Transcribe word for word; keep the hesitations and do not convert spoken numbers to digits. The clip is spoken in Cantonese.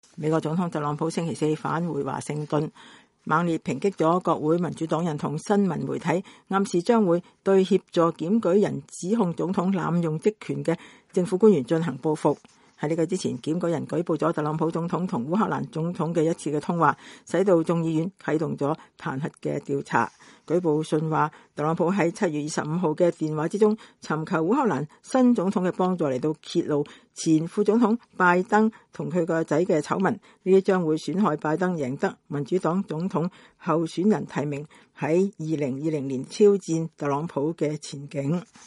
美國總統特朗普星期四返回華盛頓，猛烈抨擊咗國會民主黨人同新聞媒體，暗示將會對協助檢舉人指控總統濫用職權嘅政府官員進行報復。喺呢個之前，檢舉人舉報咗特朗普總統同烏克蘭總統嘅一次嘅通話，使到眾議院啟動咗彈劾嘅調查。舉報信話，特朗普喺七月二十五號嘅電話之中尋求烏克蘭新總統嘅幫助，嚟到揭露前副總統拜登同佢個仔嘅醜聞，呢啲將會損害拜登贏得民主黨總統候選人提名，喺二零二零年挑戰特朗普嘅前景。